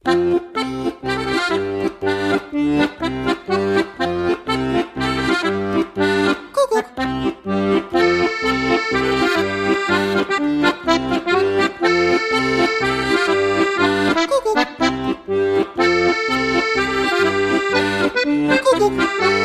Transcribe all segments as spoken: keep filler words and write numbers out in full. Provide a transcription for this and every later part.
Kuckuck. Kuckuck. Kuckuck.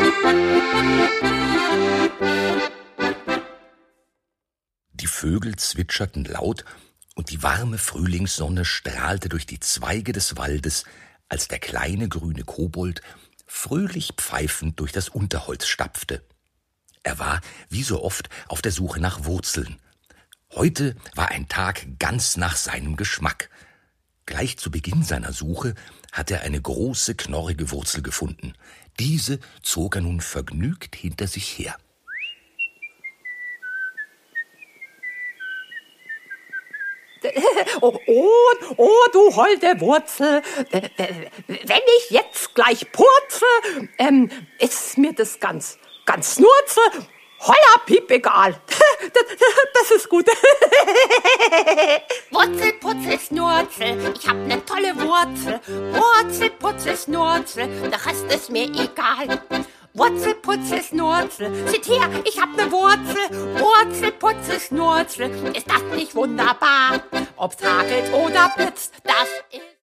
Die Vögel zwitscherten laut und die warme Frühlingssonne strahlte durch die Zweige des Waldes, als der kleine grüne Kobold fröhlich pfeifend durch das Unterholz stapfte. Er war, wie so oft, auf der Suche nach Wurzeln. Heute war ein Tag ganz nach seinem Geschmack. Gleich zu Beginn seiner Suche hat er eine große, knorrige Wurzel gefunden. Diese zog er nun vergnügt hinter sich her. Oh, oh, oh, du holde Wurzel, wenn ich jetzt gleich purze, ähm, ist mir das ganz, ganz nurze, holla piep egal. Das ist gut. Wurzel, Putzel, Schnurzel, ich hab ne tolle Wurzel. Wurzel, Putzel, Schnurzel, der Rest ist mir egal. Wurzel, Putzel, Schnurzel, seht her, ich hab ne Wurzel. Wurzel, Putzel, Schnurzel, ist das nicht wunderbar? Ob's hagelt oder blitzt, das ist...